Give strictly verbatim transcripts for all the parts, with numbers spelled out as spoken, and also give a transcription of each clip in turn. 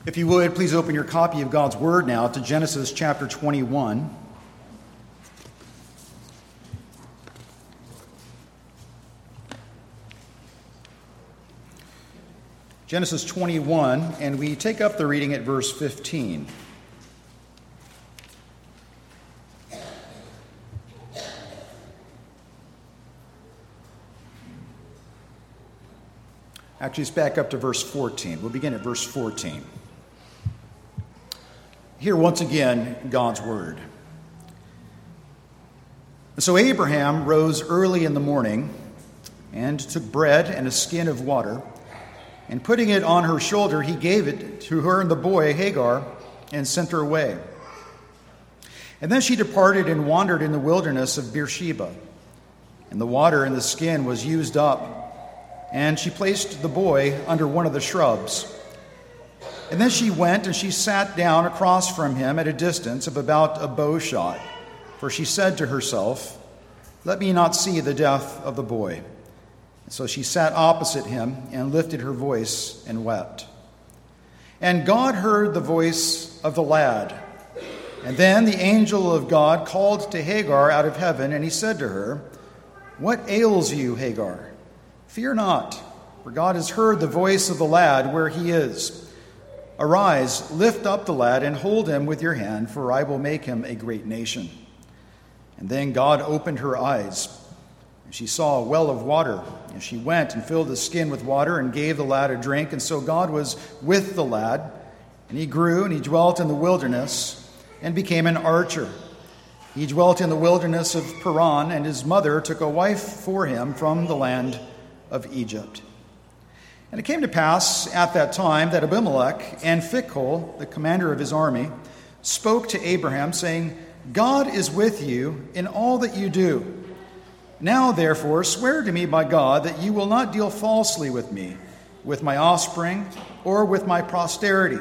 If you would, please open your copy of God's Word now to Genesis chapter twenty-one. Genesis twenty-one, and we take up the reading at verse fifteen. Actually, it's back up to verse fourteen. We'll begin at verse fourteen. Hear once again God's word. And so Abraham rose early in the morning and took bread and a skin of water, and putting it on her shoulder, he gave it to her and the boy Hagar and sent her away. And then she departed and wandered in the wilderness of Beersheba. And the water in the skin was used up, and she placed the boy under one of the shrubs. And then she went and she sat down across from him at a distance of about a bow shot, for she said to herself, "Let me not see the death of the boy." And so she sat opposite him and lifted her voice and wept. And God heard the voice of the lad. And then the angel of God called to Hagar out of heaven, and he said to her, "What ails you, Hagar? Fear not, for God has heard the voice of the lad where he is. Arise, lift up the lad, and hold him with your hand, for I will make him a great nation." And then God opened her eyes, and she saw a well of water. And she went and filled the skin with water and gave the lad a drink. And so God was with the lad, and he grew, and he dwelt in the wilderness, and became an archer. He dwelt in the wilderness of Paran, and his mother took a wife for him from the land of Egypt. And it came to pass at that time that Abimelech and Phicol, the commander of his army, spoke to Abraham, saying, "God is with you in all that you do. Now, therefore, swear to me by God that you will not deal falsely with me, with my offspring, or with my posterity,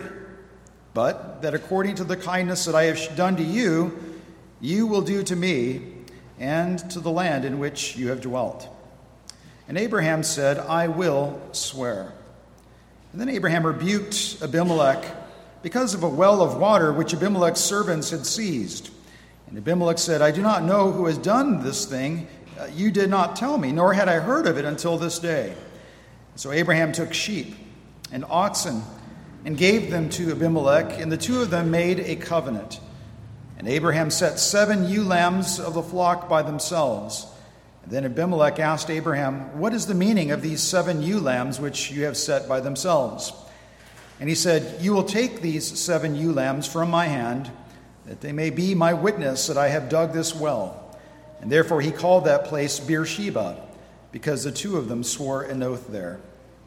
but that according to the kindness that I have done to you, you will do to me and to the land in which you have dwelt." And Abraham said, "I will swear." And then Abraham rebuked Abimelech because of a well of water which Abimelech's servants had seized. And Abimelech said, "I do not know who has done this thing. Uh, you did not tell me, nor had I heard of it until this day." So Abraham took sheep and oxen and gave them to Abimelech, and the two of them made a covenant. And Abraham set seven ewe lambs of the flock by themselves. And then Abimelech asked Abraham, "What is the meaning of these seven ewe lambs which you have set by themselves?" And he said, "You will take these seven ewe lambs from my hand, that they may be my witness that I have dug this well." And therefore he called that place Beersheba, because the two of them swore an oath there.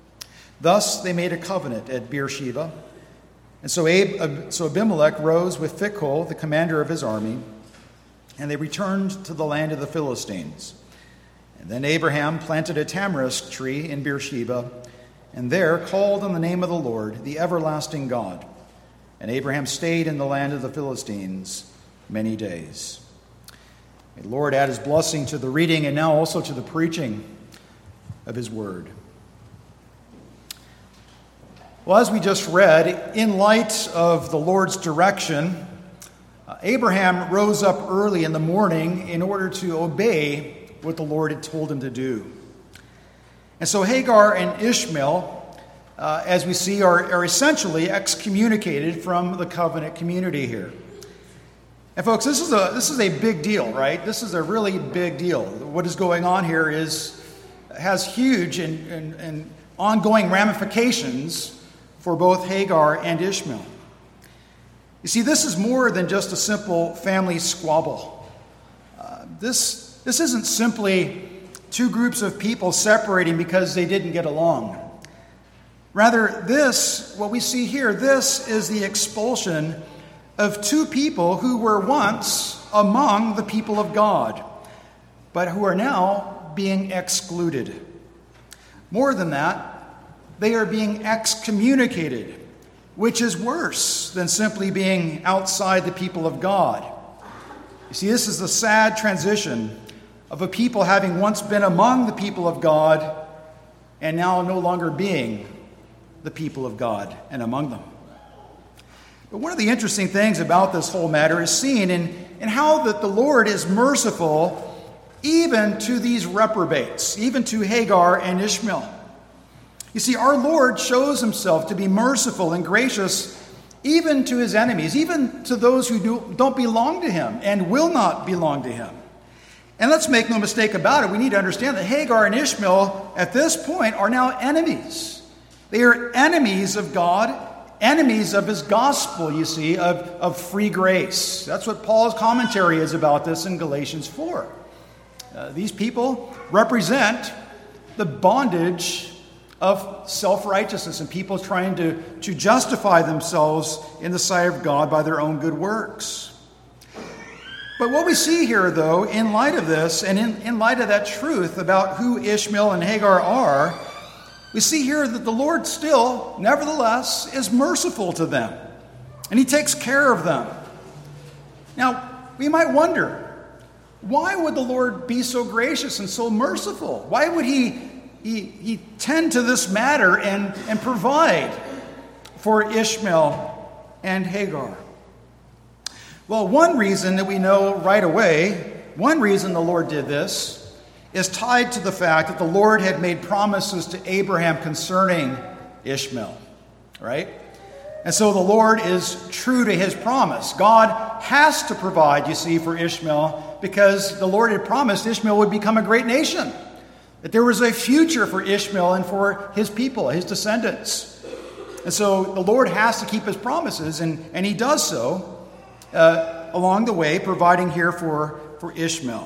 Thus they made a covenant at Beersheba. And so, Ab- so Abimelech rose with Phicol, the commander of his army, and they returned to the land of the Philistines. And then Abraham planted a tamarisk tree in Beersheba, and there called on the name of the Lord, the everlasting God. And Abraham stayed in the land of the Philistines many days. May the Lord add his blessing to the reading and now also to the preaching of his word. Well, as we just read, in light of the Lord's direction, uh, Abraham rose up early in the morning in order to obey what the Lord had told him to do. And so Hagar and Ishmael, uh, as we see, are, are essentially excommunicated from the covenant community here. And folks, this is a this is a big deal, right? This is a really big deal. What is going on here is has huge and, and, and ongoing ramifications for both Hagar and Ishmael. You see, this is more than just a simple family squabble. Uh, this This isn't simply two groups of people separating because they didn't get along. Rather, this, what we see here, this is the expulsion of two people who were once among the people of God, but who are now being excluded. More than that, they are being excommunicated, which is worse than simply being outside the people of God. You see, this is the sad transition of a people having once been among the people of God and now no longer being the people of God and among them. But one of the interesting things about this whole matter is seen in, in how that the Lord is merciful even to these reprobates, even to Hagar and Ishmael. You see, our Lord shows himself to be merciful and gracious even to his enemies, even to those who do, don't belong to him and will not belong to him. And let's make no mistake about it, we need to understand that Hagar and Ishmael at this point are now enemies. They are enemies of God, enemies of his gospel, you see, of, of free grace. That's what Paul's commentary is about this in Galatians four. Uh, these people represent the bondage of self-righteousness and people trying to, to justify themselves in the sight of God by their own good works. But what we see here, though, in light of this and in, in light of that truth about who Ishmael and Hagar are, we see here that the Lord still, nevertheless, is merciful to them. And he takes care of them. Now, we might wonder, why would the Lord be so gracious and so merciful? Why would he, he, he tend to this matter and, and provide for Ishmael and Hagar? Well, one reason that we know right away, one reason the Lord did this, is tied to the fact that the Lord had made promises to Abraham concerning Ishmael, right? And so the Lord is true to his promise. God has to provide, you see, for Ishmael because the Lord had promised Ishmael would become a great nation, that there was a future for Ishmael and for his people, his descendants. And so the Lord has to keep his promises, and, and he does so uh, along the way, providing here for, for Ishmael.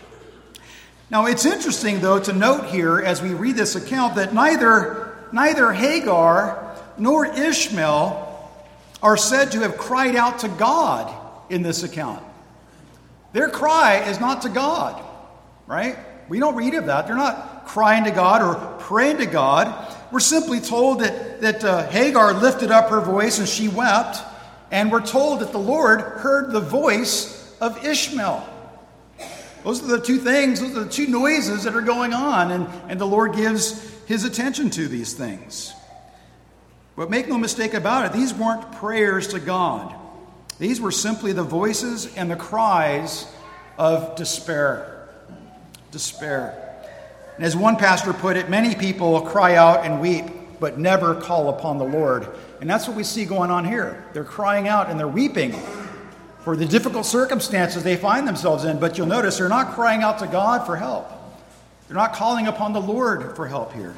Now, it's interesting, though, to note here as we read this account that neither, neither Hagar nor Ishmael are said to have cried out to God in this account. Their cry is not to God, right? We don't read of that. They're not crying to God or praying to God. We're simply told that, that uh, Hagar lifted up her voice and she wept, and we're told that the Lord heard the voice of Ishmael. Those are the two things, those are the two noises that are going on, and, and the Lord gives his attention to these things. But make no mistake about it, these weren't prayers to God. These were simply the voices and the cries of despair. Despair. And as one pastor put it, many people cry out and weep, but never call upon the Lord. And that's what we see going on here. They're crying out and they're weeping for the difficult circumstances they find themselves in. But you'll notice they're not crying out to God for help. They're not calling upon the Lord for help here.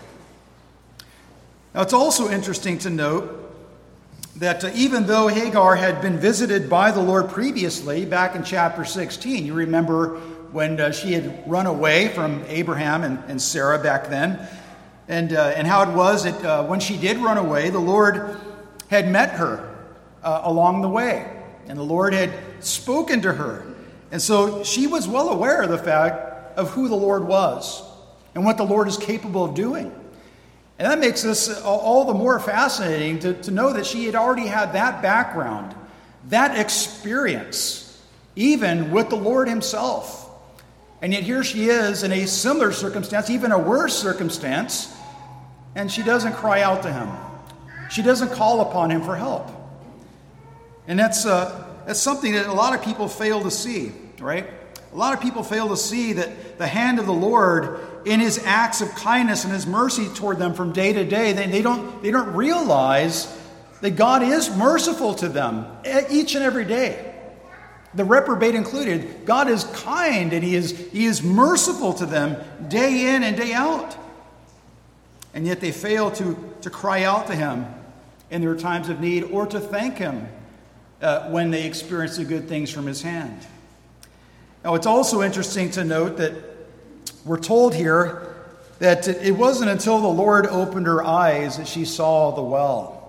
Now, it's also interesting to note that uh, even though Hagar had been visited by the Lord previously, back in chapter sixteen, you remember when uh, she had run away from Abraham and, and Sarah back then, and, uh, and how it was that uh, when she did run away, the Lord had met her uh, along the way. And the Lord had spoken to her. And so she was well aware of the fact of who the Lord was and what the Lord is capable of doing. And that makes this all the more fascinating to, to know that she had already had that background, that experience, even with the Lord himself. And yet here she is in a similar circumstance, even a worse circumstance, and she doesn't cry out to him. She doesn't call upon him for help. And that's uh, that's something that a lot of people fail to see, right? A lot of people fail to see that the hand of the Lord in his acts of kindness and his mercy toward them from day to day, they, they don't they don't realize that God is merciful to them each and every day. The reprobate included. God is kind and he is, he is merciful to them day in and day out. And yet they fail to, to cry out to him in their times of need or to thank him Uh, when they experience the good things from his hand. Now, it's also interesting to note that we're told here that it wasn't until the Lord opened her eyes that she saw the well.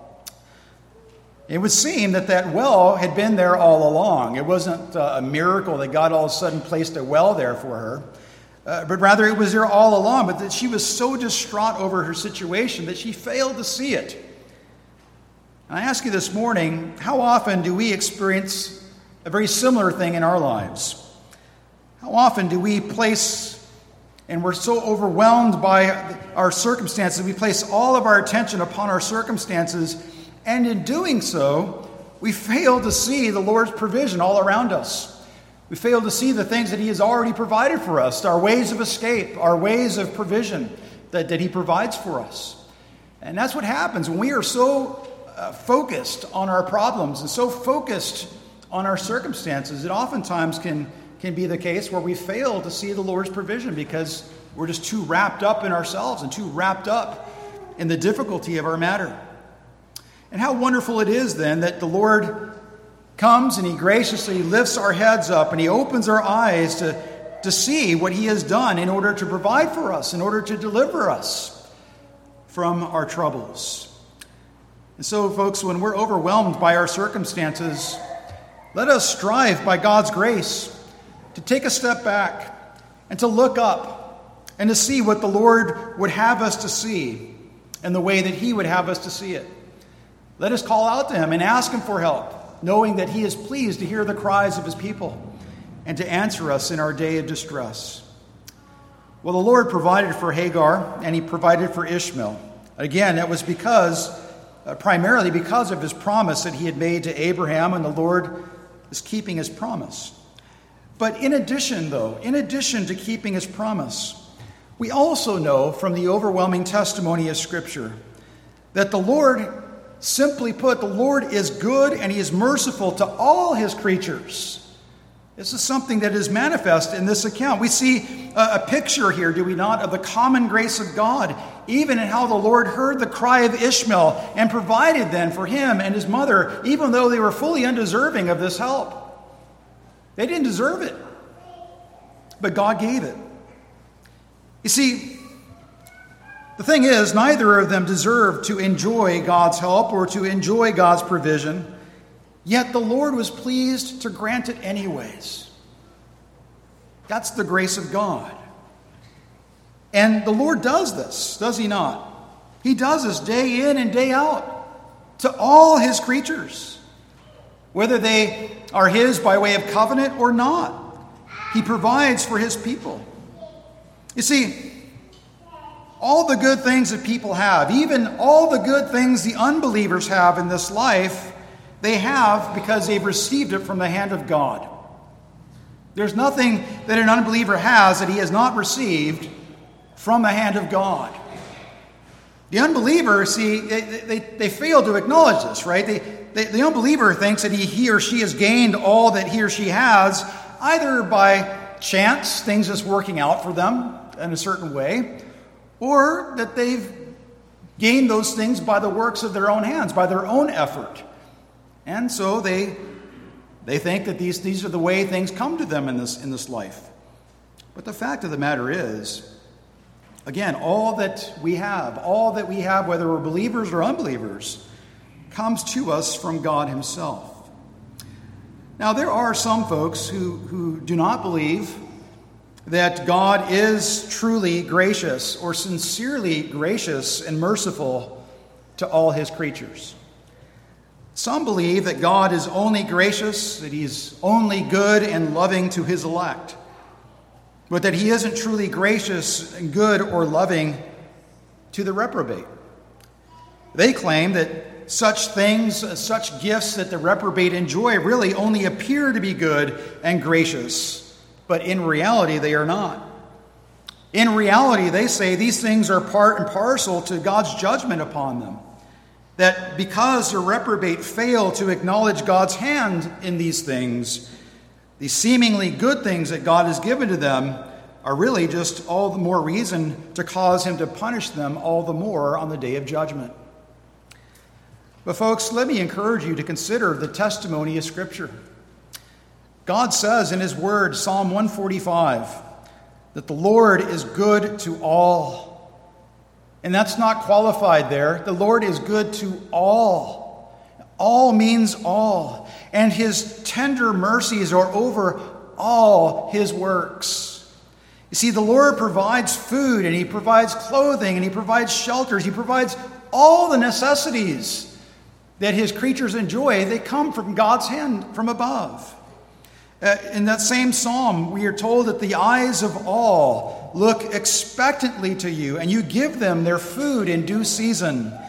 It would seem that that well had been there all along. It wasn't uh, a miracle that God all of a sudden placed a well there for her, uh, but rather it was there all along, but that she was so distraught over her situation that she failed to see it. I ask you this morning, how often do we experience a very similar thing in our lives? How often do we place, and we're so overwhelmed by our circumstances, we place all of our attention upon our circumstances, and in doing so, we fail to see the Lord's provision all around us. We fail to see the things that he has already provided for us, our ways of escape, our ways of provision that, that he provides for us. And that's what happens when we are so uh, focused on our problems and so focused on our circumstances. It oftentimes can, can be the case where we fail to see the Lord's provision because we're just too wrapped up in ourselves and too wrapped up in the difficulty of our matter. And how wonderful it is then that the Lord comes and he graciously lifts our heads up and he opens our eyes to, to see what he has done in order to provide for us, in order to deliver us from our troubles. And so, folks, when we're overwhelmed by our circumstances, let us strive by God's grace to take a step back and to look up and to see what the Lord would have us to see and the way that he would have us to see it. Let us call out to him and ask him for help, knowing that he is pleased to hear the cries of his people and to answer us in our day of distress. Well, the Lord provided for Hagar and he provided for Ishmael. Again, that was because, uh, primarily because of his promise that he had made to Abraham, and the Lord is keeping his promise. But in addition, though, in addition to keeping his promise, we also know from the overwhelming testimony of Scripture that the Lord, simply put, the Lord is good and he is merciful to all his creatures. This is something that is manifest in this account. We see a, a picture here, do we not, of the common grace of God, even in how the Lord heard the cry of Ishmael and provided then for him and his mother, even though they were fully undeserving of this help. They didn't deserve it, but God gave it. You see, the thing is, neither of them deserved to enjoy God's help or to enjoy God's provision, yet the Lord was pleased to grant it anyways. That's the grace of God. And the Lord does this, does he not? He does this day in and day out to all his creatures, whether they are his by way of covenant or not. He provides for his people. You see, all the good things that people have, even all the good things the unbelievers have in this life, they have because they've received it from the hand of God. There's nothing that an unbeliever has that he has not received from the hand of God. The unbeliever, see, they, they, they fail to acknowledge this, right? They, they, the unbeliever thinks that he, he or she has gained all that he or she has either by chance, things just working out for them in a certain way, or that they've gained those things by the works of their own hands, by their own effort. And so they they think that these, these are the way things come to them in this, in this life. But the fact of the matter is, again, all that we have, all that we have, whether we're believers or unbelievers, comes to us from God himself. Now, there are some folks who, who do not believe that God is truly gracious or sincerely gracious and merciful to all his creatures. Some believe that God is only gracious, that he's only good and loving to his elect, but that he isn't truly gracious and good or loving to the reprobate. They claim that such things, such gifts that the reprobate enjoy really only appear to be good and gracious, but in reality, they are not. In reality, they say these things are part and parcel to God's judgment upon them. That because the reprobate fail to acknowledge God's hand in these things, the seemingly good things that God has given to them are really just all the more reason to cause him to punish them all the more on the day of judgment. But folks, let me encourage you to consider the testimony of Scripture. God says in his word, Psalm one forty-five, that the Lord is good to all. And that's not qualified there. The Lord is good to all. All means all. And his tender mercies are over all his works. You see, the Lord provides food, and he provides clothing, and he provides shelters. He provides all the necessities that his creatures enjoy. They come from God's hand from above. Uh, in that same psalm, we are told that the eyes of all look expectantly to you, and you give them their food in due season.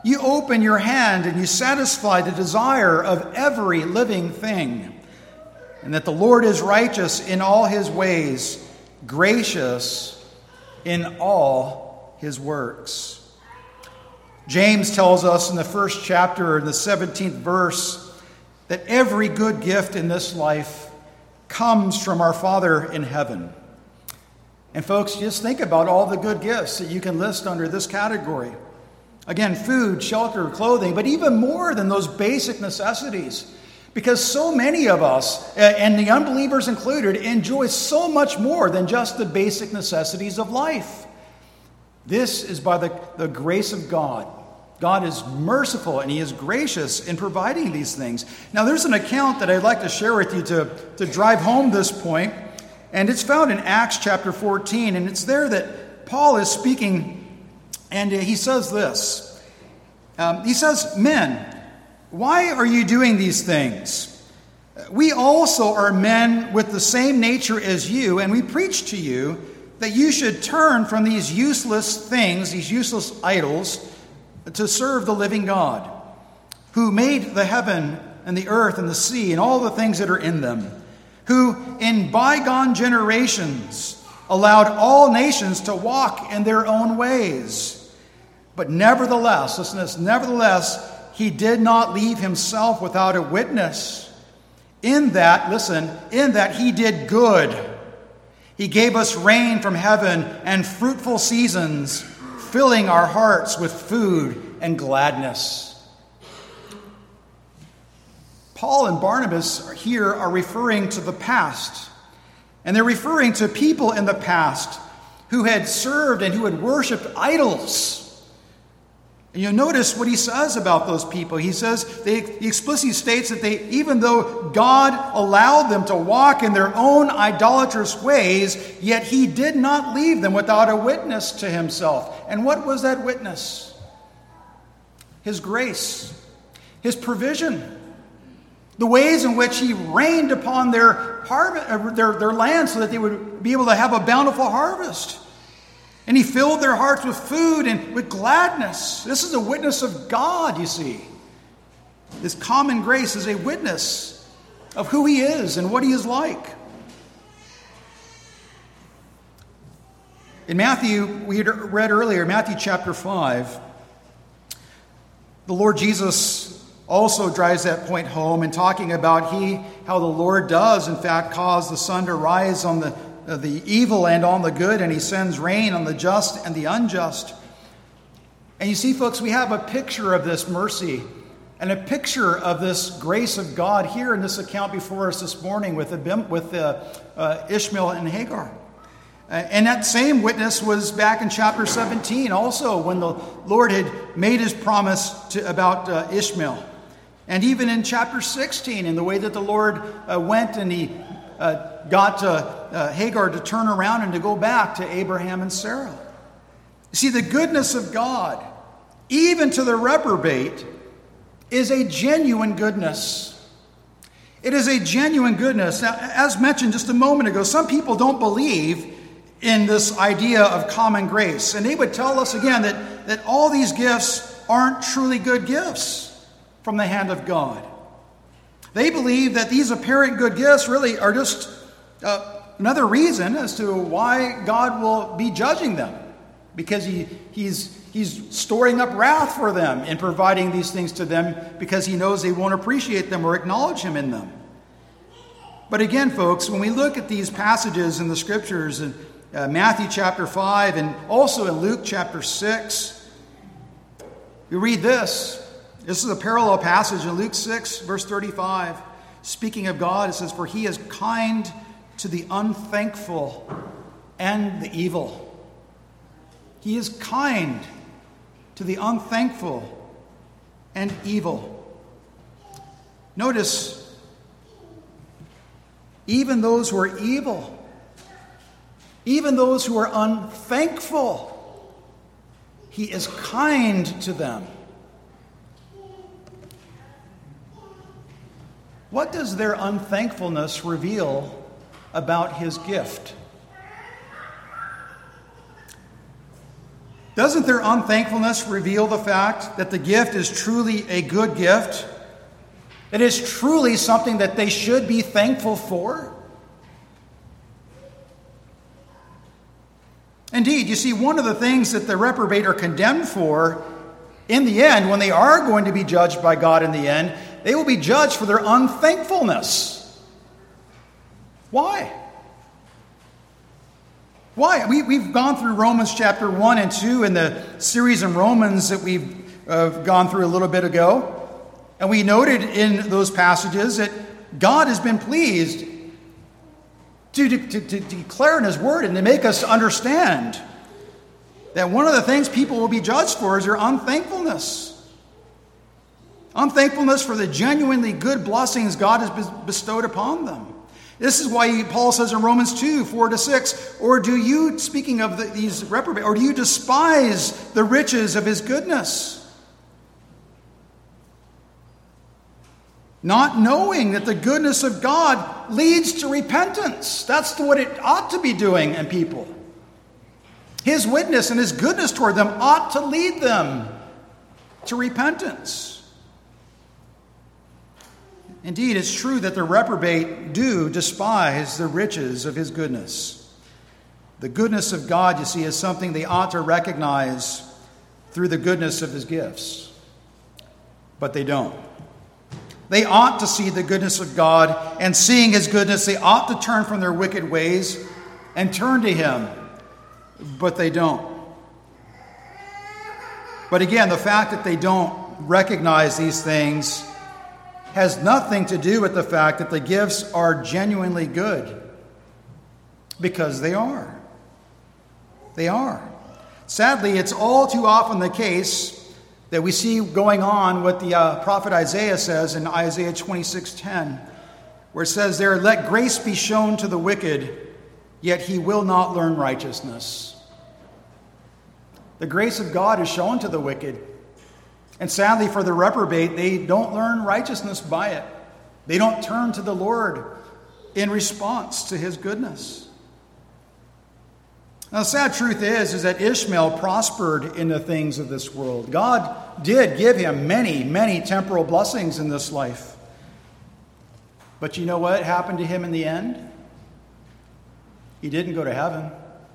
You open your hand and you satisfy the desire of every living thing. And that the Lord is righteous in all his ways, gracious in all his works. James tells us in the first chapter, in the seventeenth verse, that every good gift in this life comes from our Father in heaven. And folks, just think about all the good gifts that you can list under this category. Again, food, shelter, clothing, but even more than those basic necessities. Because so many of us, and the unbelievers included, enjoy so much more than just the basic necessities of life. This is by the, the grace of God. God is merciful and he is gracious in providing these things. Now, there's an account that I'd like to share with you to, to drive home this point. And it's found in Acts chapter fourteen. And it's there that Paul is speaking, and he says this. Um, he says, "Men, why are you doing these things? We also are men with the same nature as you, and we preach to you that you should turn from these useless things, these useless idols, to serve the living God, who made the heaven and the earth and the sea and all the things that are in them, who in bygone generations allowed all nations to walk in their own ways. But nevertheless, listen to this, nevertheless, he did not leave himself without a witness. In that, listen, in that he did good. He gave us rain from heaven and fruitful seasons, filling our hearts with food and gladness." Paul and Barnabas here are referring to the past. And they're referring to people in the past who had served and who had worshipped idols. And you'll notice what he says about those people. He says, they, he explicitly states that they, even though God allowed them to walk in their own idolatrous ways, yet he did not leave them without a witness to himself. And what was that witness? His grace, his provision, the ways in which he rained upon their, harvest, their, their land so that they would be able to have a bountiful harvest. And he filled their hearts with food and with gladness. This is a witness of God, you see. This common grace is a witness of who he is and what he is like. In Matthew, we had read earlier, Matthew chapter five, the Lord Jesus also drives that point home in talking about he, how the Lord does, in fact, cause the sun to rise on the the evil and on the good, and he sends rain on the just and the unjust. And you see, folks, we have a picture of this mercy and a picture of this grace of God here in this account before us this morning with, Abim, with uh, uh, Ishmael and Hagar. Uh, and that same witness was back in chapter seventeen also, when the Lord had made his promise to, about uh, Ishmael. And even in chapter sixteen, in the way that the Lord uh, went and he uh, got uh, uh, Hagar to turn around and to go back to Abraham and Sarah. You see, the goodness of God, even to the reprobate, is a genuine goodness. It is a genuine goodness. Now, as mentioned just a moment ago, some people don't believe in this idea of common grace. And they would tell us again that, that all these gifts aren't truly good gifts from the hand of God. They believe that these apparent good gifts really are just uh, another reason as to why God will be judging them. Because he, he's, he's storing up wrath for them in providing these things to them because he knows they won't appreciate them or acknowledge him in them. But again, folks, when we look at these passages in the scriptures, in uh, Matthew chapter five and also in Luke chapter six, we read this. This is a parallel passage in Luke six, verse thirty-five. Speaking of God, it says, "For he is kind to the unthankful and the evil." He is kind to the unthankful and evil. Notice, even those who are evil, even those who are unthankful, he is kind to them. What does their unthankfulness reveal about his gift? Doesn't their unthankfulness reveal the fact that the gift is truly a good gift? It is truly something that they should be thankful for? Indeed, you see, one of the things that the reprobate are condemned for in the end, when they are going to be judged by God in the end, they will be judged for their unthankfulness. Why? Why? We, we've gone through Romans chapter one and two in the series in Romans that we've uh, gone through a little bit ago. And we noted in those passages that God has been pleased to, to, to, to declare in His Word and to make us understand that one of the things people will be judged for is their unthankfulness. Unthankfulness for the genuinely good blessings God has bestowed upon them. This is why Paul says in Romans two, four to six, or do you, speaking of the, these reprobates, or do you despise the riches of His goodness? Not knowing that the goodness of God leads to repentance. That's what it ought to be doing in people. His witness and His goodness toward them ought to lead them to repentance. Indeed, it's true that the reprobate do despise the riches of His goodness. The goodness of God, you see, is something they ought to recognize through the goodness of His gifts. But they don't. They ought to see the goodness of God, and seeing His goodness, they ought to turn from their wicked ways and turn to Him. But they don't. But again, the fact that they don't recognize these things has nothing to do with the fact that the gifts are genuinely good. Because they are. They are. Sadly, it's all too often the case that we see going on what the uh, prophet Isaiah says in Isaiah twenty-six ten, where it says there, "Let grace be shown to the wicked, yet he will not learn righteousness." The grace of God is shown to the wicked. And sadly for the reprobate, they don't learn righteousness by it. They don't turn to the Lord in response to His goodness. Now, the sad truth is, is that Ishmael prospered in the things of this world. God did give him many, many temporal blessings in this life. But you know what happened to him in the end? He didn't go to heaven.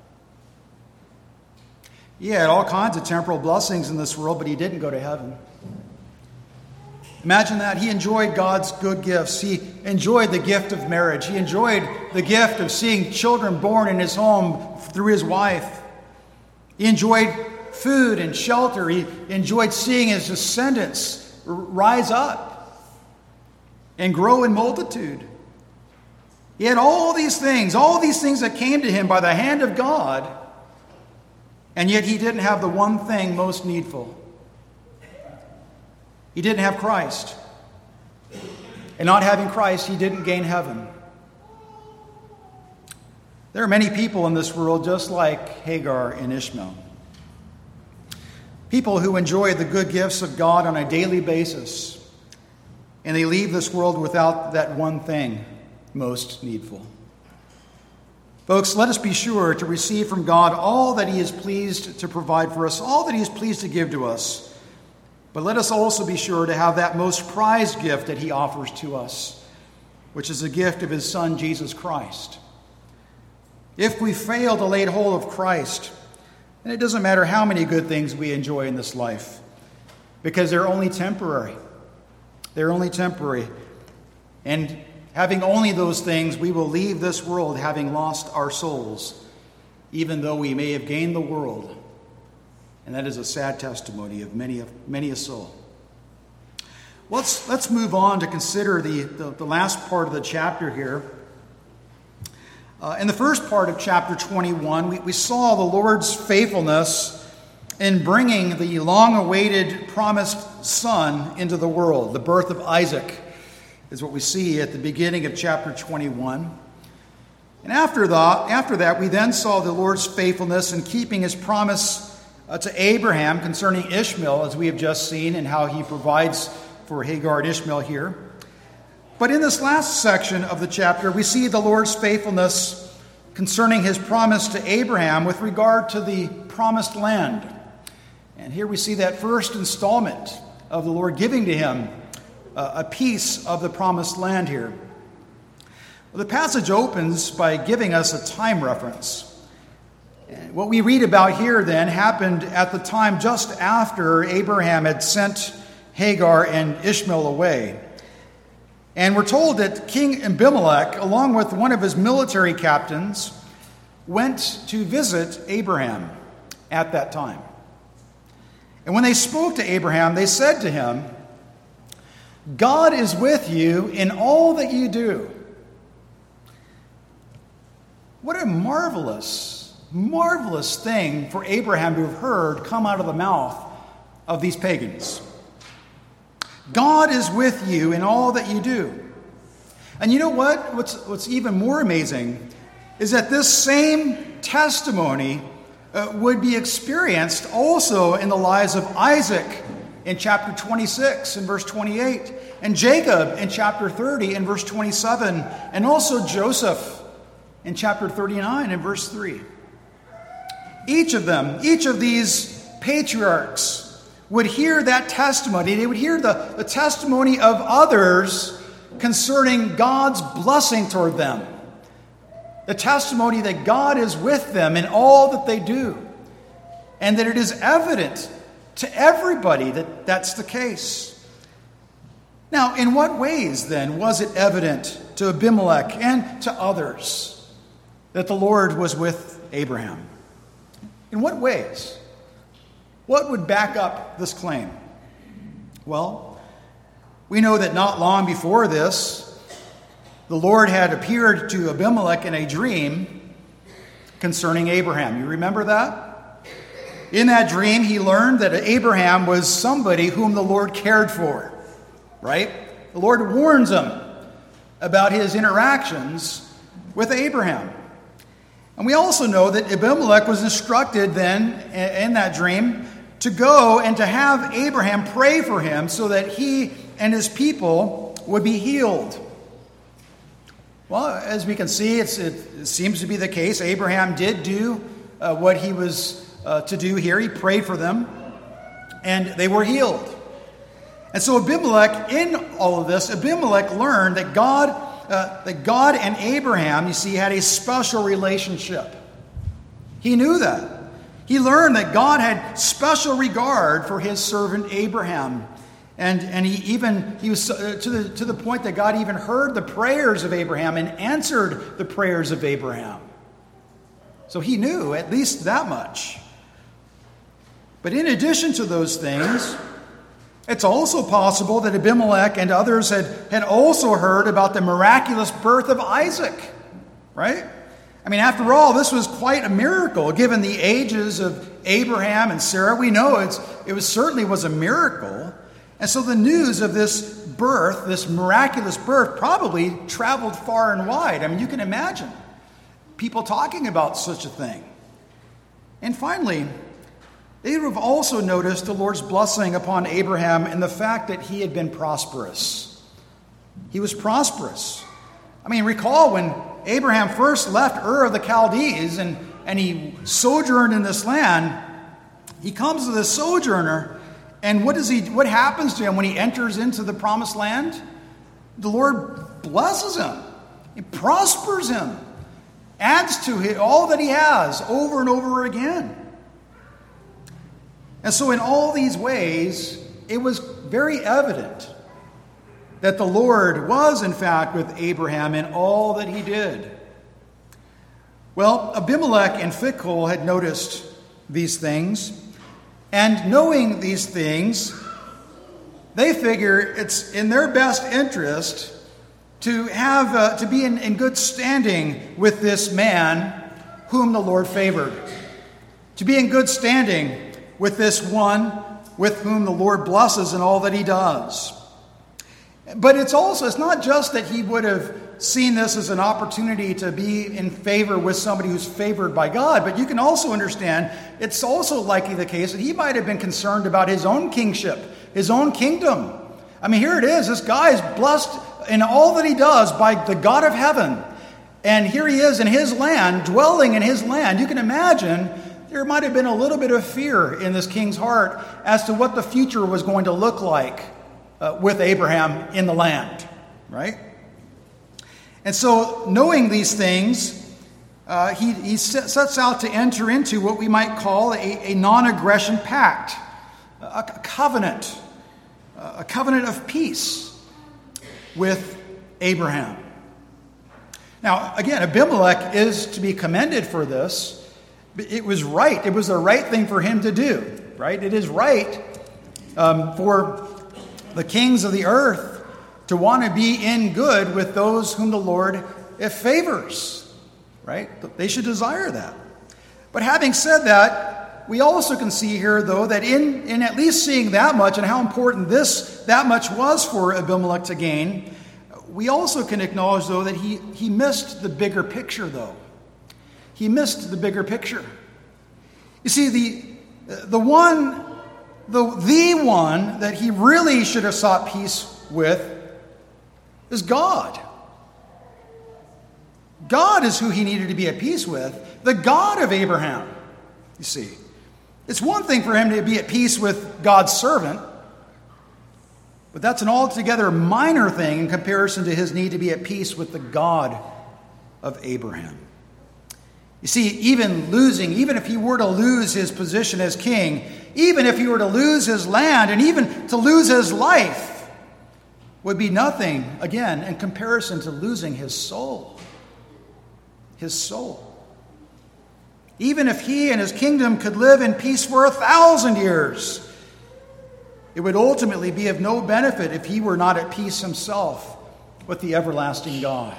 He had all kinds of temporal blessings in this world, but he didn't go to heaven. Imagine that. He enjoyed God's good gifts. He enjoyed the gift of marriage. He enjoyed the gift of seeing children born in his home through his wife. He enjoyed food and shelter. He enjoyed seeing his descendants rise up and grow in multitude. He had all these things, all these things that came to him by the hand of God. And yet he didn't have the one thing most needful. He didn't have Christ. And not having Christ, he didn't gain heaven. There are many people in this world just like Hagar and Ishmael. People who enjoy the good gifts of God on a daily basis. And they leave this world without that one thing most needful. Folks, let us be sure to receive from God all that He is pleased to provide for us, all that He is pleased to give to us. But let us also be sure to have that most prized gift that He offers to us, which is the gift of His Son, Jesus Christ. If we fail to lay hold of Christ, then it doesn't matter how many good things we enjoy in this life, because they're only temporary. They're only temporary. And having only those things, we will leave this world having lost our souls, even though we may have gained the world. And that is a sad testimony of many, many a soul. Let's, let's move on to consider the, the, the last part of the chapter here. Uh, in the first part of chapter twenty-one, we, we saw the Lord's faithfulness in bringing the long-awaited promised son into the world. The birth of Isaac is what we see at the beginning of chapter twenty-one. And after that, after that, we then saw the Lord's faithfulness in keeping His promise uh, to Abraham concerning Ishmael, as we have just seen, and how He provides for Hagar and Ishmael here. But in this last section of the chapter, we see the Lord's faithfulness concerning His promise to Abraham with regard to the promised land. And here we see that first installment of the Lord giving to him uh, a piece of the promised land here. Well, the passage opens by giving us a time reference. And what we read about here then happened at the time just after Abraham had sent Hagar and Ishmael away. And we're told that King Abimelech, along with one of his military captains, went to visit Abraham at that time. And when they spoke to Abraham, they said to him, "God is with you in all that you do." What a marvelous, marvelous thing for Abraham to have heard come out of the mouth of these pagans. God is with you in all that you do. And you know what? What's, what's even more amazing is that this same testimony uh, would be experienced also in the lives of Isaac in chapter twenty-six and verse twenty-eight, and Jacob in chapter thirty and verse twenty-seven, and also Joseph in chapter thirty-nine and verse three. Each of them, each of these patriarchs would hear that testimony. They would hear the, the testimony of others concerning God's blessing toward them. The testimony that God is with them in all that they do. And that it is evident to everybody that that's the case. Now, in what ways then was it evident to Abimelech and to others that the Lord was with Abraham? In what ways? What would back up this claim? Well, we know that not long before this, the Lord had appeared to Abimelech in a dream concerning Abraham. You remember that? In that dream, he learned that Abraham was somebody whom the Lord cared for, right? The Lord warns him about his interactions with Abraham. And we also know that Abimelech was instructed then in that dream to go and to have Abraham pray for him so that he and his people would be healed. Well, as we can see, it's, it seems to be the case. Abraham did do uh, what he was uh, to do here. He prayed for them, and they were healed. And so Abimelech, in all of this, Abimelech learned that God, uh, that God and Abraham, you see, had a special relationship. He knew that. He learned that God had special regard for his servant Abraham. And, and he even he was uh, to the to the point that God even heard the prayers of Abraham and answered the prayers of Abraham. So he knew at least that much. But in addition to those things, it's also possible that Abimelech and others had, had also heard about the miraculous birth of Isaac, right? I mean, after all, this was quite a miracle. Given the ages of Abraham and Sarah, we know it's, it was certainly was a miracle. And so the news of this birth, this miraculous birth, probably traveled far and wide. I mean, you can imagine people talking about such a thing. And finally, they would have also noticed the Lord's blessing upon Abraham and the fact that he had been prosperous. He was prosperous. I mean, recall when Abraham first left Ur of the Chaldees and, and he sojourned in this land, he comes to this sojourner. And what does he? What happens to him when he enters into the promised land? The Lord blesses him. He prospers him. Adds to him all that he has over and over again. And so in all these ways, it was very evident that the Lord was, in fact, with Abraham in all that he did. Well, Abimelech and Phicol had noticed these things. And knowing these things, they figure it's in their best interest to have uh, to be in, in good standing with this man whom the Lord favored. To be in good standing with this one with whom the Lord blesses in all that he does. But it's also, it's not just that he would have seen this as an opportunity to be in favor with somebody who's favored by God, but you can also understand it's also likely the case that he might have been concerned about his own kingship, his own kingdom. I mean, here it is. This guy is blessed in all that he does by the God of heaven. And here he is in his land, dwelling in his land. You can imagine there might have been a little bit of fear in this king's heart as to what the future was going to look like uh, with Abraham in the land, right? And so, knowing these things, uh, he, he sets out to enter into what we might call a, a non-aggression pact, a, a covenant, a covenant of peace with Abraham. Now, again, Abimelech is to be commended for this. It was right. It was the right thing for him to do, right? It is right um, for the kings of the earth to want to be in good with those whom the Lord favors, right? They should desire that. But having said that, we also can see here, though, that in, in at least seeing that much and how important this, that much was for Abimelech to gain, we also can acknowledge, though, that he, he missed the bigger picture, though. He missed the bigger picture. You see, the, the one, the, the one that he really should have sought peace with is God. God is who he needed to be at peace with, the God of Abraham, you see. It's one thing for him to be at peace with God's servant, but that's an altogether minor thing in comparison to his need to be at peace with the God of Abraham. You see, even losing, even if he were to lose his position as king, even if he were to lose his land, and even to lose his life, would be nothing, again, in comparison to losing his soul. His soul. Even if he and his kingdom could live in peace for a thousand years, it would ultimately be of no benefit if he were not at peace himself with the everlasting God.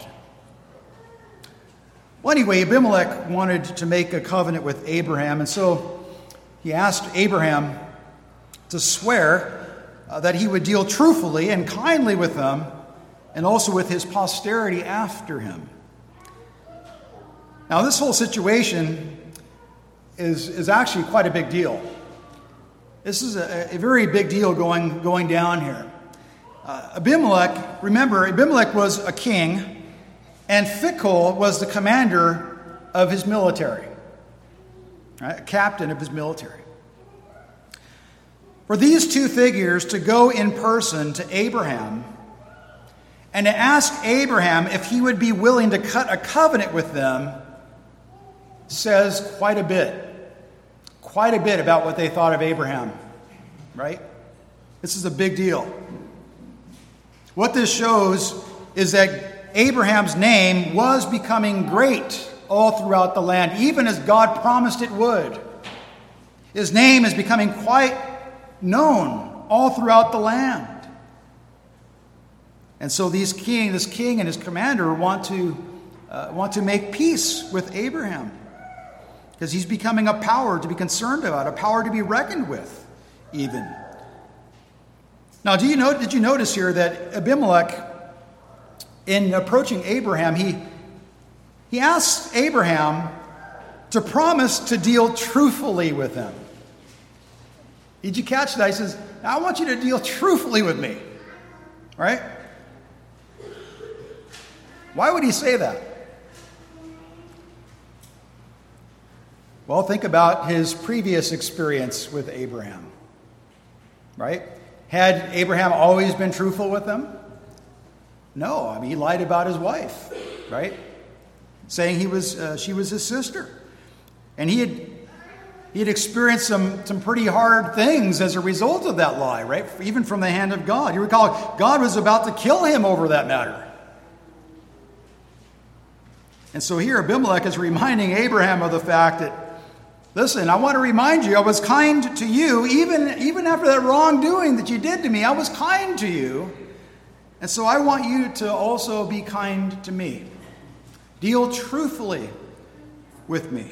Well, anyway, Abimelech wanted to make a covenant with Abraham, and so he asked Abraham to swear uh, that he would deal truthfully and kindly with them, and also with his posterity after him. Now, this whole situation is, is actually quite a big deal. This is a, a very big deal going, going down here. Uh, Abimelech, remember, Abimelech was a king, and Phicol was the commander of his military, right? A captain of his military. For these two figures to go in person to Abraham and to ask Abraham if he would be willing to cut a covenant with them says quite a bit. Quite a bit about what they thought of Abraham, right? This is a big deal. What this shows is that Abraham's name was becoming great all throughout the land, even as God promised it would. His name is becoming quite known all throughout the land. And so these king, this king and his commander want to, uh, want to make peace with Abraham, because he's becoming a power to be concerned about, a power to be reckoned with, even. Now, do you know, did you notice here that Abimelech, in approaching Abraham, he, he asks Abraham to promise to deal truthfully with him. Did you catch that? He says, I want you to deal truthfully with me. Right? Why would he say that? Well, think about his previous experience with Abraham. Right? Had Abraham always been truthful with him? No, I mean, he lied about his wife, right? Saying he was, uh, she was his sister. And he had, he had experienced some, some pretty hard things as a result of that lie, right? Even from the hand of God. You recall, God was about to kill him over that matter. And so here Abimelech is reminding Abraham of the fact that, listen, I want to remind you, I was kind to you, even, even after that wrongdoing that you did to me, I was kind to you. And so I want you to also be kind to me. Deal truthfully with me.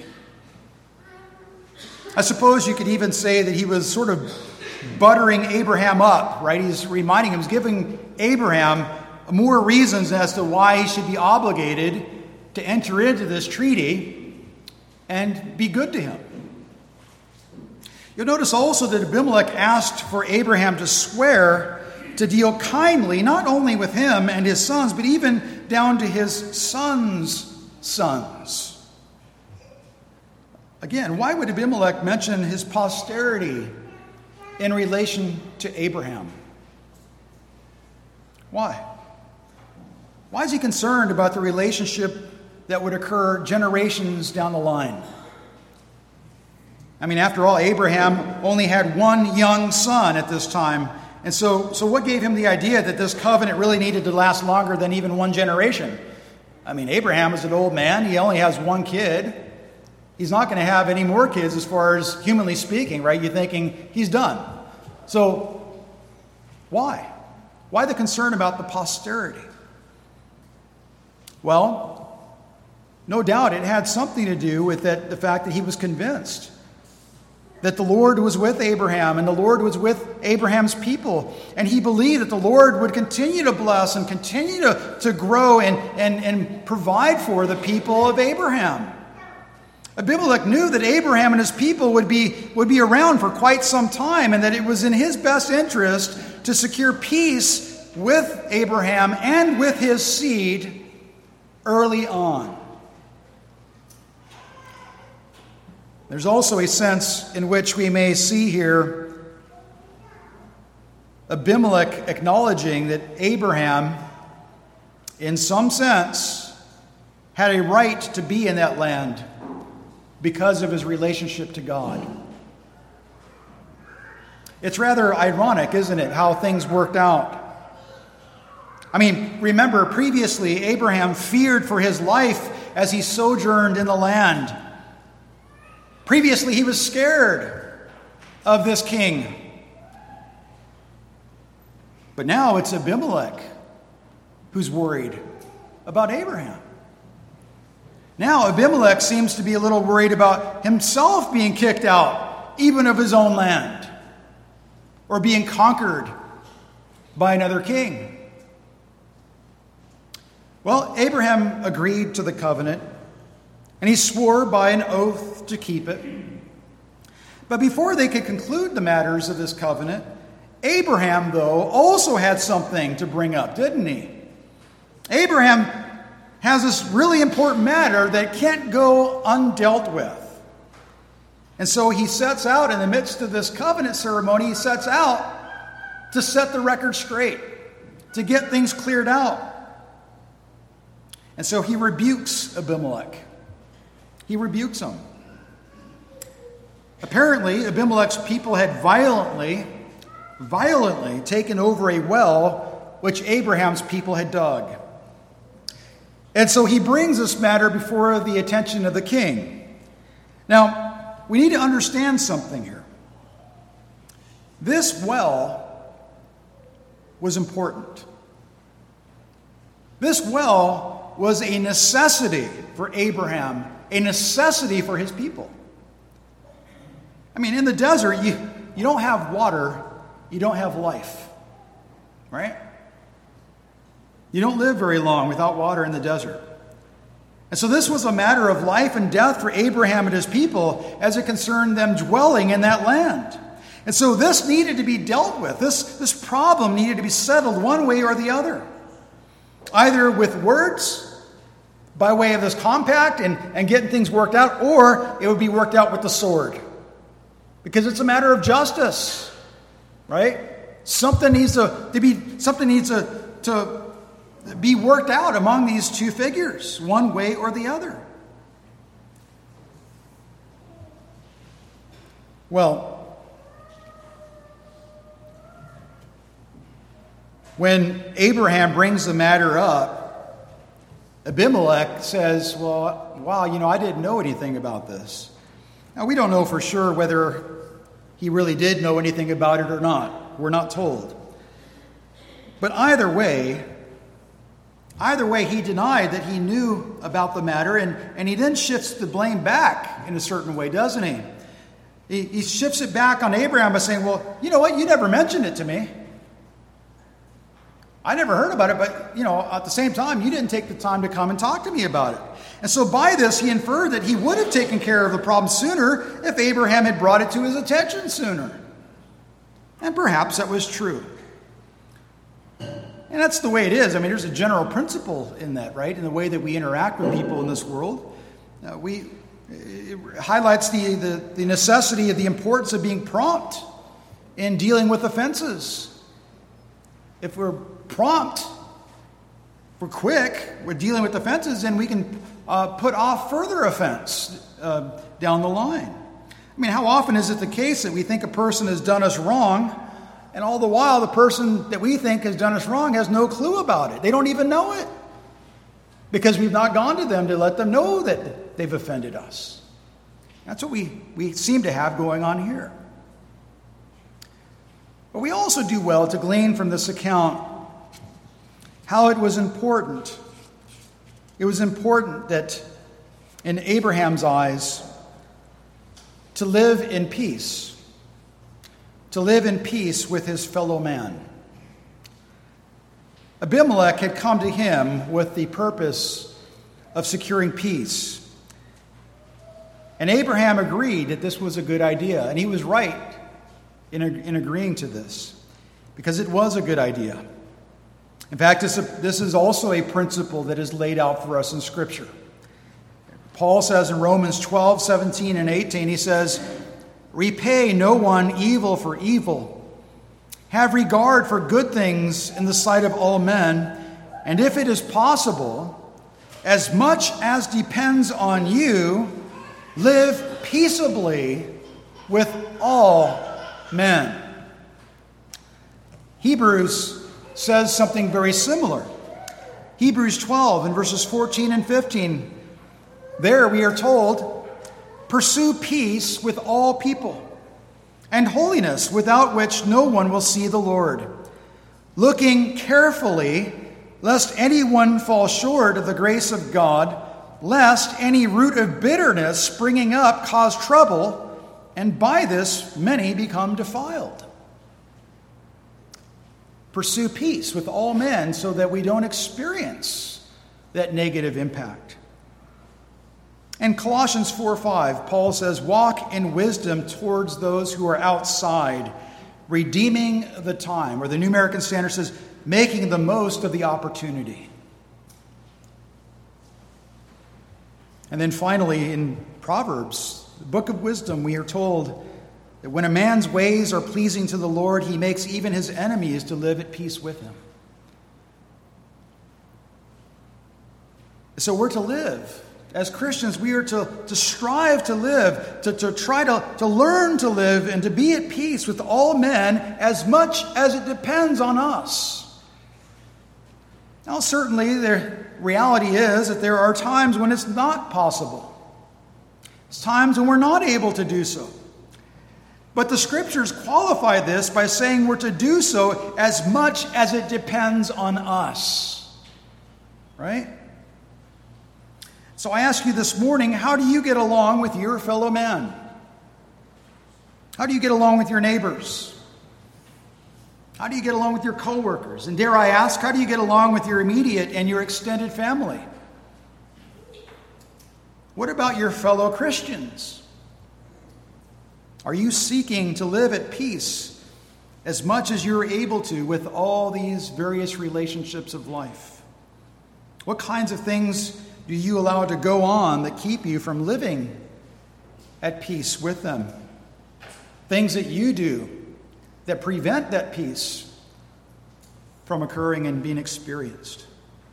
I suppose you could even say that he was sort of buttering Abraham up, right? He's reminding him, he's giving Abraham more reasons as to why he should be obligated to enter into this treaty and be good to him. You'll notice also that Abimelech asked for Abraham to swear to deal kindly, not only with him and his sons, but even down to his sons' sons. Again, why would Abimelech mention his posterity in relation to Abraham? Why? Why is he concerned about the relationship that would occur generations down the line? I mean, after all, Abraham only had one young son at this time. And so, so what gave him the idea that this covenant really needed to last longer than even one generation? I mean, Abraham is an old man. He only has one kid. He's not going to have any more kids as far as humanly speaking, right? You're thinking he's done. So why? Why the concern about the posterity? Well, no doubt it had something to do with that, the fact that he was convinced that the Lord was with Abraham and the Lord was with Abraham's people. And he believed that the Lord would continue to bless and continue to, to grow and, and, and provide for the people of Abraham. Abimelech knew that Abraham and his people would be, would be around for quite some time, and that it was in his best interest to secure peace with Abraham and with his seed early on. There's also a sense in which we may see here Abimelech acknowledging that Abraham, in some sense, had a right to be in that land because of his relationship to God. It's rather ironic, isn't it, how things worked out? I mean, remember, previously, Abraham feared for his life as he sojourned in the land. Previously, he was scared of this king. But now it's Abimelech who's worried about Abraham. Now Abimelech seems to be a little worried about himself being kicked out, even of his own land, or being conquered by another king. Well, Abraham agreed to the covenant, and he swore by an oath to keep it. But before they could conclude the matters of this covenant, Abraham, though, also had something to bring up, didn't he? Abraham has this really important matter that can't go undealt with. And so he sets out, in the midst of this covenant ceremony, he sets out to set the record straight, to get things cleared out. And so he rebukes Abimelech. He rebukes him. Apparently, Abimelech's people had violently, violently taken over a well which Abraham's people had dug. And so he brings this matter before the attention of the king. Now, we need to understand something here. This well was important. This well was a necessity for Abraham, a necessity for his people. I mean, in the desert, you, you don't have water, you don't have life, right? You don't live very long without water in the desert. And so this was a matter of life and death for Abraham and his people as it concerned them dwelling in that land. And so this needed to be dealt with. This, this problem needed to be settled one way or the other. Either with words, by way of this compact and, and getting things worked out, or it would be worked out with the sword. Because it's a matter of justice, right? Something needs to, to be something needs to, to be worked out among these two figures, one way or the other. Well, when Abraham brings the matter up, Abimelech says, well, wow, you know, I didn't know anything about this. Now, we don't know for sure whether he really did know anything about it or not. We're not told. But either way, either way, he denied that he knew about the matter, and, and he then shifts the blame back in a certain way, doesn't he? he? He shifts it back on Abraham by saying, well, you know what, you never mentioned it to me. I never heard about it, but, you know, at the same time, you didn't take the time to come and talk to me about it. And so by this, he inferred that he would have taken care of the problem sooner if Abraham had brought it to his attention sooner. And perhaps that was true. And that's the way it is. I mean, there's a general principle in that, right? In the way that we interact with people in this world. Uh, we, It highlights the, the, the necessity of the importance of being prompt in dealing with offenses. If we're prompt, if we're quick, we're dealing with offenses, then we can uh, put off further offense uh, down the line. I mean, how often is it the case that we think a person has done us wrong, and all the while the person that we think has done us wrong has no clue about it? They don't even know it, because we've not gone to them to let them know that they've offended us. That's what we, we seem to have going on here. But we also do well to glean from this account how it was important. It was important that in Abraham's eyes, to live in peace, to live in peace with his fellow man. Abimelech had come to him with the purpose of securing peace. And Abraham agreed that this was a good idea, and he was right in, in agreeing to this, because it was a good idea. In fact, this, this is also a principle that is laid out for us in Scripture. Paul says in Romans twelve, seventeen, and eighteen, he says, "Repay no one evil for evil. Have regard for good things in the sight of all men, and if it is possible, as much as depends on you, live peaceably with all men." Hebrews says something very similar. Hebrews twelve in verses fourteen and fifteen. There we are told, "Pursue peace with all people, and holiness, without which no one will see the Lord. Looking carefully, lest anyone fall short of the grace of God, lest any root of bitterness springing up cause trouble, and by this many become defiled." Pursue peace with all men so that we don't experience that negative impact. In Colossians four five, Paul says, "Walk in wisdom towards those who are outside, redeeming the time." Or the New American Standard says, "making the most of the opportunity." And then finally, in Proverbs, the book of wisdom, we are told that when a man's ways are pleasing to the Lord, he makes even his enemies to live at peace with him. So we're to live. As Christians, we are to, to strive to live, to, to try to, to learn to live and to be at peace with all men as much as it depends on us. Now, certainly, the reality is that there are times when it's not possible. It's times when we're not able to do so. But the Scriptures qualify this by saying we're to do so as much as it depends on us. Right? So I ask you this morning, how do you get along with your fellow man? How do you get along with your neighbors? How do you get along with your coworkers? And dare I ask, how do you get along with your immediate and your extended family? What about your fellow Christians? Are you seeking to live at peace as much as you're able to with all these various relationships of life? What kinds of things do you allow to go on that keep you from living at peace with them? Things that you do that prevent that peace from occurring and being experienced.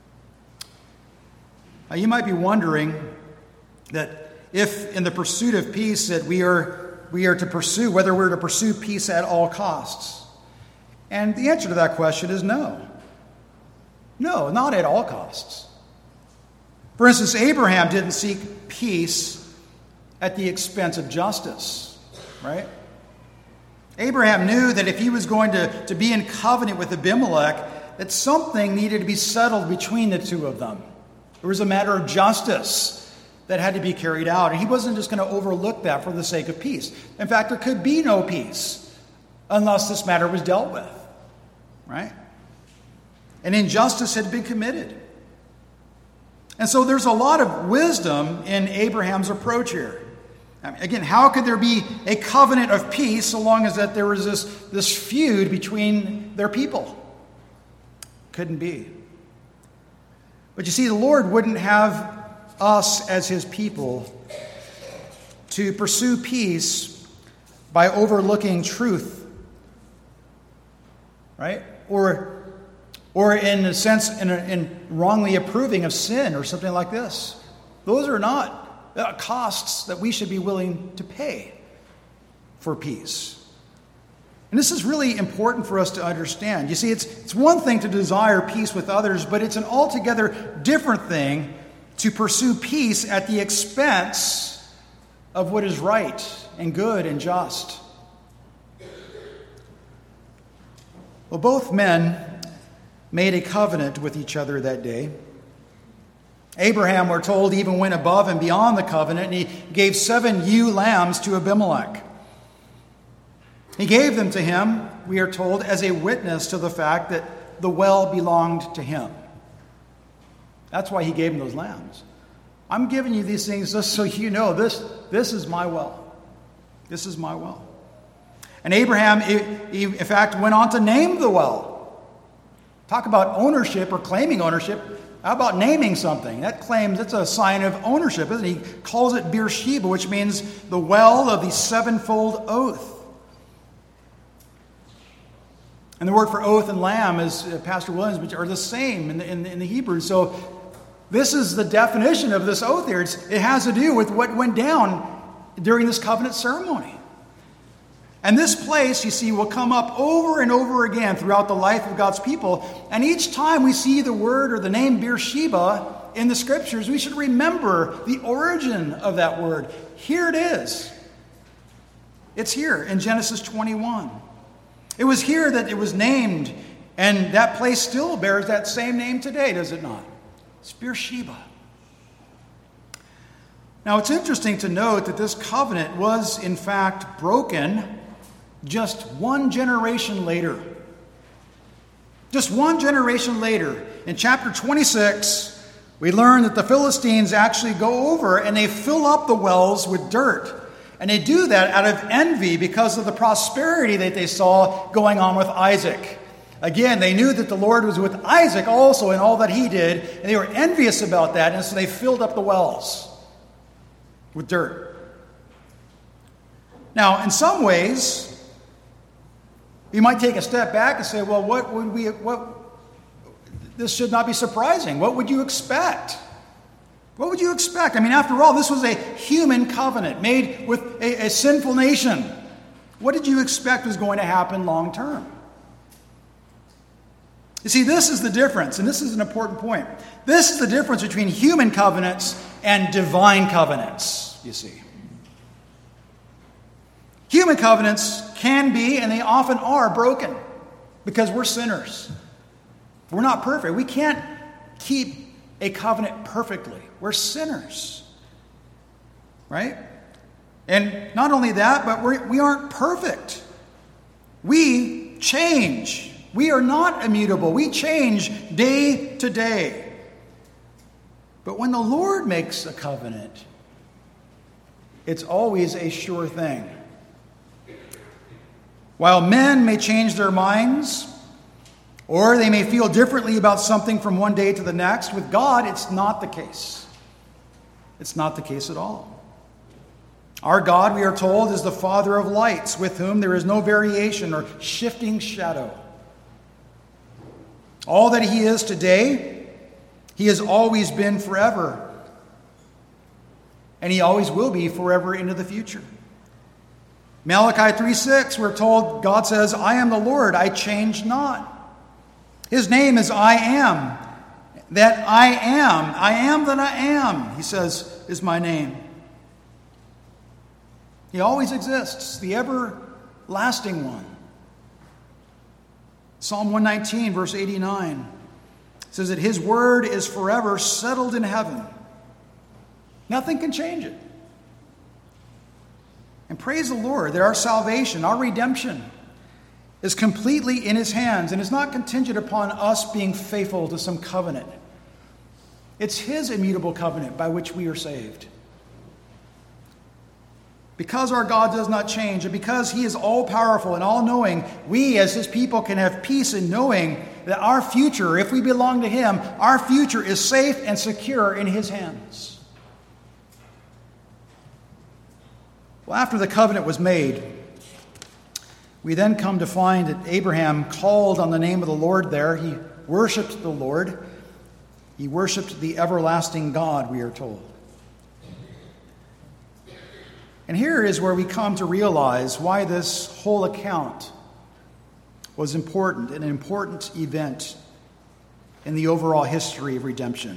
Now, you might be wondering that if in the pursuit of peace that we are we are to pursue, whether we're to pursue peace at all costs. And the answer to that question is no. No, not at all costs. For instance, Abraham didn't seek peace at the expense of justice, right? Abraham knew that if he was going to, to be in covenant with Abimelech, that something needed to be settled between the two of them. There was a matter of justice that had to be carried out, and he wasn't just going to overlook that for the sake of peace. In fact, there could be no peace unless this matter was dealt with, right? An injustice had been committed. And so there's a lot of wisdom in Abraham's approach here. I mean, again, how could there be a covenant of peace so long as that there was this, this feud between their people? Couldn't be. But you see, the Lord wouldn't have us as his people to pursue peace by overlooking truth, right? Or, or in a sense, in, a, in wrongly approving of sin or something like this. Those are not uh, costs that we should be willing to pay for peace. And this is really important for us to understand. You see, it's, it's one thing to desire peace with others, but it's an altogether different thing to pursue peace at the expense of what is right and good and just. Well, both men made a covenant with each other that day. Abraham, we're told, even went above and beyond the covenant, and he gave seven ewe lambs to Abimelech. He gave them to him, we are told, as a witness to the fact that the well belonged to him. That's why he gave him those lambs. I'm giving you these things just so you know this, this is my well. This is my well. And Abraham, he, in fact, went on to name the well. Talk about ownership or claiming ownership. How about naming something? That claims, it's a sign of ownership, isn't it? He calls it Beersheba, which means the well of the sevenfold oath. And the word for oath and lamb, as Pastor Williams, are the same in the, in, in the Hebrew. So this is the definition of this oath here. It's, it has to do with what went down during this covenant ceremony. And this place, you see, will come up over and over again throughout the life of God's people. And each time we see the word or the name Beersheba in the Scriptures, we should remember the origin of that word. Here it is. It's here in Genesis twenty-one. It was here that it was named, and that place still bears that same name today, does it not? It's Beersheba. Now, it's interesting to note that this covenant was, in fact, broken just one generation later. Just one generation later. In chapter twenty-six, we learn that the Philistines actually go over and they fill up the wells with dirt. And they do that out of envy because of the prosperity that they saw going on with Isaac. Again, they knew that the Lord was with Isaac also in all that he did, and they were envious about that, and so they filled up the wells with dirt. Now, in some ways, you might take a step back and say, well, what would we, what, this should not be surprising. What would you expect? What would you expect? I mean, after all, this was a human covenant made with a, a sinful nation. What did you expect was going to happen long term? You see, this is the difference, and this is an important point. This is the difference between human covenants and divine covenants, you see. Human covenants can be, and they often are, broken because we're sinners. We're not perfect. We can't keep a covenant perfectly. We're sinners, right? And not only that, but we're, we aren't perfect. We change. We are not immutable. We change day to day. But when the Lord makes a covenant, it's always a sure thing. While men may change their minds, or they may feel differently about something from one day to the next, with God, it's not the case. It's not the case at all. Our God, we are told, is the Father of lights, with whom there is no variation or shifting shadow. All that he is today, he has always been forever. And he always will be forever into the future. Malachi three six, we're told, God says, I am the Lord, I change not. His name is I am. That I am. I am that I am, he says, is my name. He always exists, the everlasting one. Psalm one nineteen, verse eighty-nine, says that his word is forever settled in heaven. Nothing can change it. And praise the Lord that our salvation, our redemption, is completely in his hands and is not contingent upon us being faithful to some covenant. It's his immutable covenant by which we are saved. Because our God does not change, and because he is all-powerful and all-knowing, we as his people can have peace in knowing that our future, if we belong to him, our future is safe and secure in his hands. Well, after the covenant was made, we then come to find that Abraham called on the name of the Lord there. He worshiped the Lord. He worshiped the everlasting God, we are told. And here is where we come to realize why this whole account was important, an important event in the overall history of redemption.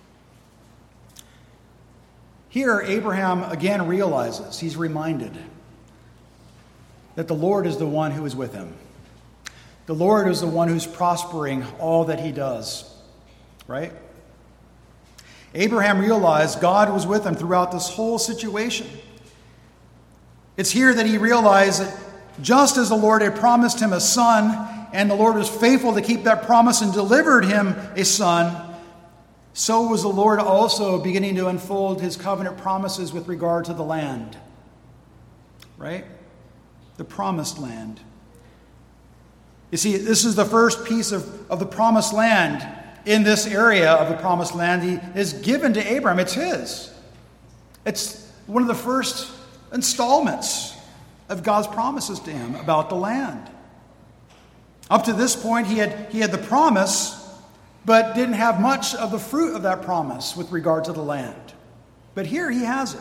Here, Abraham again realizes, he's reminded, that the Lord is the one who is with him. The Lord is the one who's prospering all that he does, right? Abraham realized God was with him throughout this whole situation. It's here that he realized that just as the Lord had promised him a son, and the Lord was faithful to keep that promise and delivered him a son, so was the Lord also beginning to unfold his covenant promises with regard to the land, right? The promised land. You see, this is the first piece of, of the promised land in this area of the promised land. He is given to Abraham. It's his. It's one of the first installments of God's promises to him about the land. Up to this point, he had, he had the promise, but didn't have much of the fruit of that promise with regard to the land. But here he has it.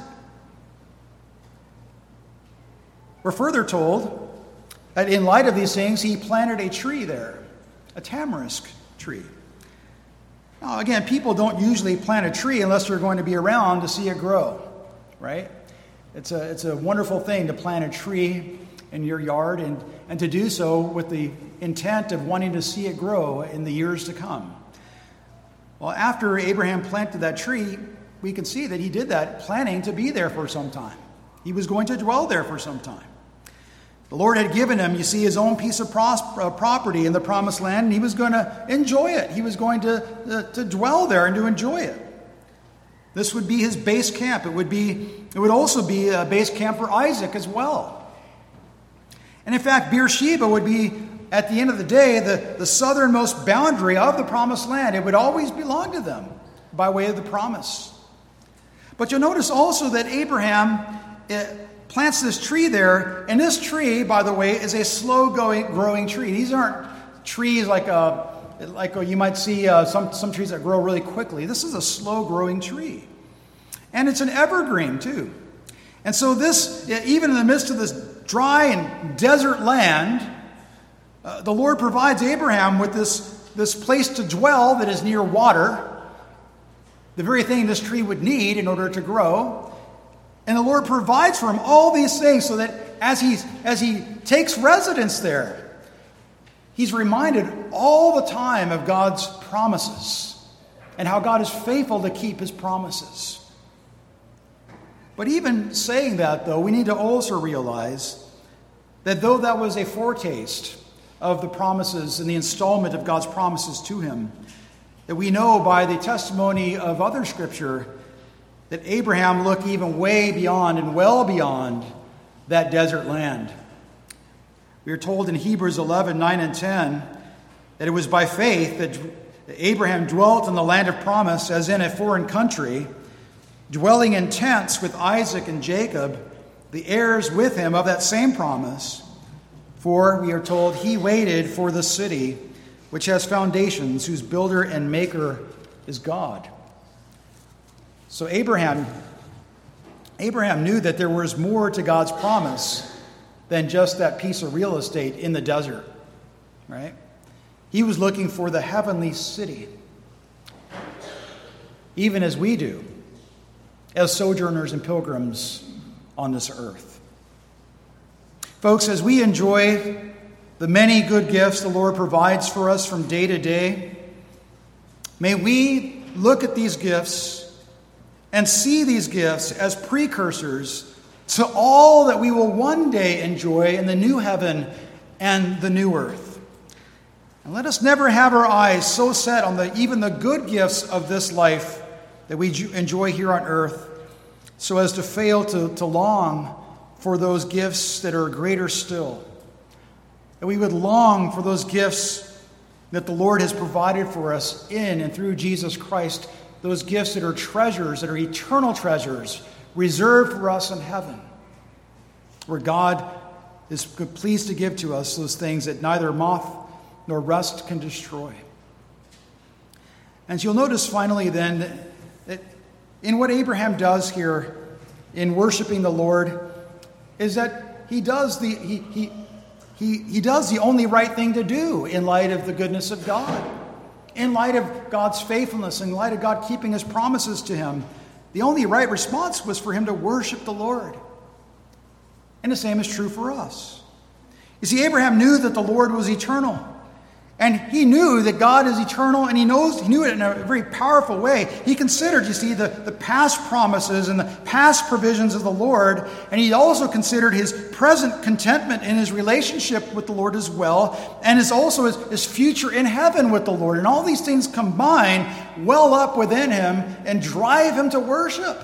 We're further told that in light of these things, he planted a tree there, a tamarisk tree. Now, again, people don't usually plant a tree unless they're going to be around to see it grow, right? It's a, it's a wonderful thing to plant a tree in your yard and, and to do so with the intent of wanting to see it grow in the years to come. Well, after Abraham planted that tree, we can see that he did that planning to be there for some time. He was going to dwell there for some time. The Lord had given him, you see, his own piece of pros- uh, property in the promised land, and he was going to enjoy it. He was going to, uh, to dwell there and to enjoy it. This would be his base camp. It would be, it would also be a base camp for Isaac as well. And in fact, Beersheba would be, at the end of the day, the, the southernmost boundary of the promised land. It would always belong to them by way of the promise. But you'll notice also that Abraham uh, plants this tree there, and this tree, by the way, is a slow-growing growing tree. These aren't trees like a, like a, you might see uh, some, some trees that grow really quickly. This is a slow-growing tree. And it's an evergreen, too. And so this, even in the midst of this dry and desert land, uh, the Lord provides Abraham with this, this place to dwell that is near water, the very thing this tree would need in order to grow. And the Lord provides for him all these things so that as he, as he takes residence there, he's reminded all the time of God's promises and how God is faithful to keep his promises. But even saying that, though, we need to also realize that though that was a foretaste of the promises and the installment of God's promises to him, that we know by the testimony of other Scripture that Abraham looked even way beyond and well beyond that desert land. We are told in Hebrews eleven, nine and ten that it was by faith that Abraham dwelt in the land of promise as in a foreign country, dwelling in tents with Isaac and Jacob, the heirs with him of that same promise. For, we are told, he waited for the city which has foundations, whose builder and maker is God. So Abraham, Abraham knew that there was more to God's promise than just that piece of real estate in the desert, right? He was looking for the heavenly city, even as we do, as sojourners and pilgrims on this earth. Folks, as we enjoy the many good gifts the Lord provides for us from day to day, may we look at these gifts and see these gifts as precursors to all that we will one day enjoy in the new heaven and the new earth. And let us never have our eyes so set on the even the good gifts of this life that we enjoy here on earth, so as to fail to, to long for those gifts that are greater still. That we would long for those gifts that the Lord has provided for us in and through Jesus Christ, those gifts that are treasures, that are eternal treasures, reserved for us in heaven. where God is pleased to give to us those things that neither moth nor rust can destroy. And you'll notice finally then that in what Abraham does here in worshiping the Lord is that he does the he he he, he does the only right thing to do in light of the goodness of God, in light of God's faithfulness, in light of God keeping his promises to him. The only right response was for him to worship the Lord. And the same is true for us. You see, Abraham knew that the Lord was eternal. And he knew that God is eternal, and he knows he knew it in a very powerful way. He considered, you see, the, the past promises and the past provisions of the Lord, and he also considered his present contentment in his relationship with the Lord as well, and his also his, his future in heaven with the Lord. And all these things combine well up within him and drive him to worship.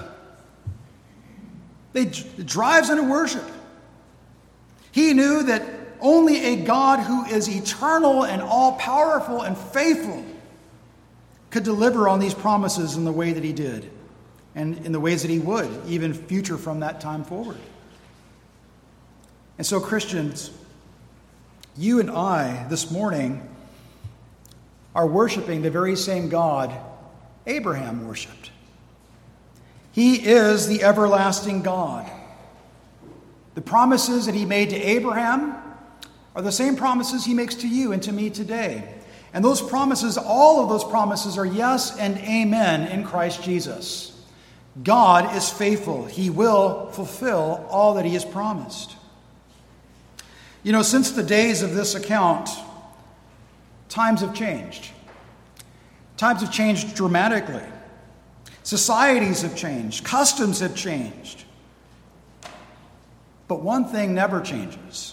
They, it drives him to worship. He knew that only a God who is eternal and all-powerful and faithful could deliver on these promises in the way that he did, and in the ways that he would, even future from that time forward. And so, Christians, you and I this morning are worshiping the very same God Abraham worshiped. He is the everlasting God. The promises that he made to Abraham are the same promises he makes to you and to me today. And those promises, all of those promises are yes and amen in Christ Jesus. God is faithful. He will fulfill all that he has promised. You know, since the days of this account, times have changed. Times have changed dramatically. Societies have changed. Customs have changed. But one thing never changes.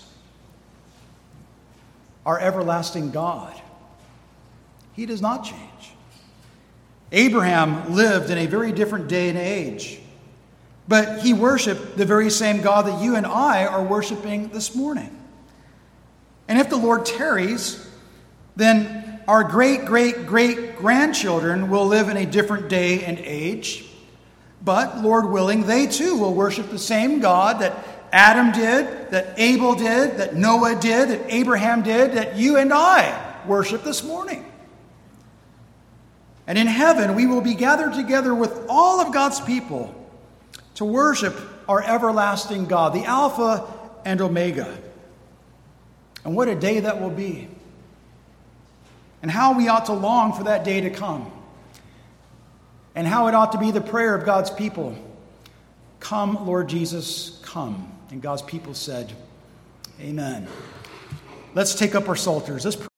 Our everlasting God. He does not change. Abraham lived in a very different day and age, but he worshiped the very same God that you and I are worshiping this morning. And if the Lord tarries, then our great, great, great grandchildren will live in a different day and age, but Lord willing, they too will worship the same God that Adam did, that Abel did, that Noah did, that Abraham did, that you and I worship this morning. And in heaven, we will be gathered together with all of God's people to worship our everlasting God, the Alpha and Omega. And what a day that will be. And how we ought to long for that day to come. And how it ought to be the prayer of God's people. Come, Lord Jesus, come. And God's people said, Amen. Let's take up our psalters. Let's pray.